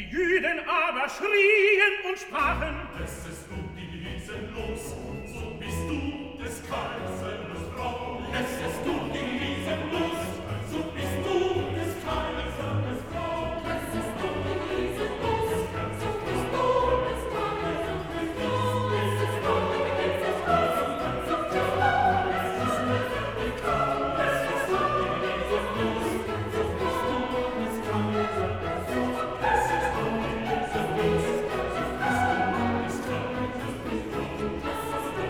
Die Jüden aber schrien und sprachen: Lässest du diesen los, so bist du des Kaisers Frau. Lässest du diesen los, so bist du des Kaisers Frau. Lässest du diesen los, so bist du des Kaisers Frau. Lässest du diesen los, so bist du des Kaisers Frau. Lässest du diesen los, so bist du des Kaisers Frau. Lässest du diesen los, so bist du des Kaisers Frau.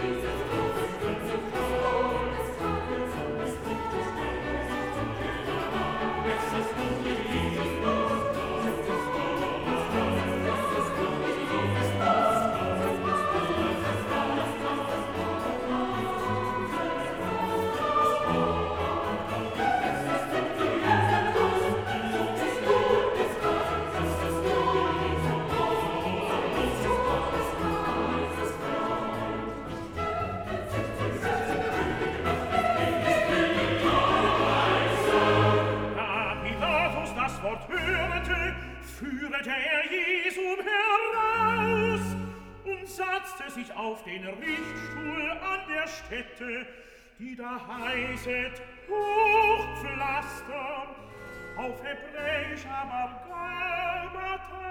Da Pilatus das Wort hörte, führete er Jesum heraus und setzte sich auf den Richtstuhl an der Stätte, die da heißet Hochpflaster, auf Hebräisch aber Gabata.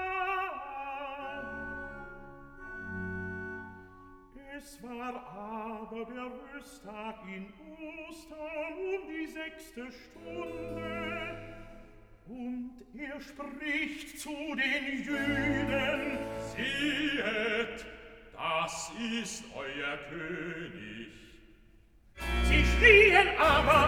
Es war aber der Rüsttag in Ostern die 6. Stunde, und er spricht zu den Jüden: Siehet, das ist euer König. Sie schrien aber: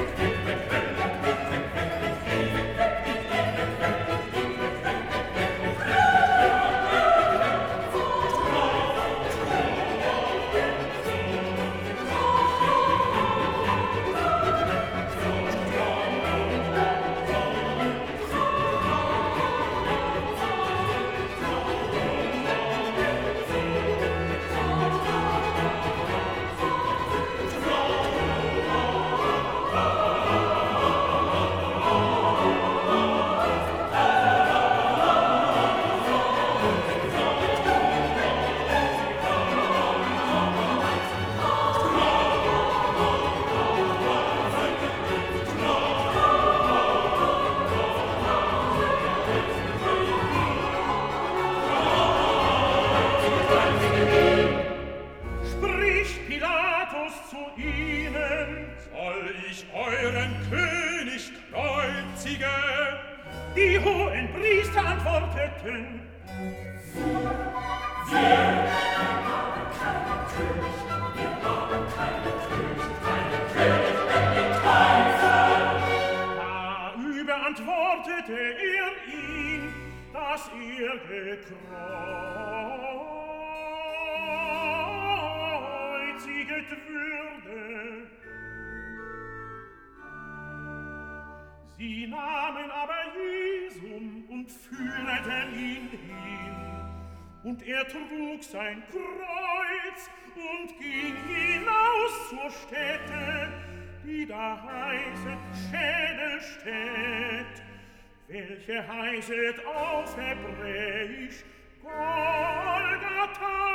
spricht Pilatus zu ihnen: Soll ich euren König kreuzigen? Die hohen Priester antworteten: Da überantwortete er ihn, dass er gekreuziget würde. Sie nahmen aber Jesum und führten ihn hin, und er trug sein Kreuz und ging hinaus zur Stätte, die da heißet Schädelstätt, welche heißet auf Hebräisch Golgatha.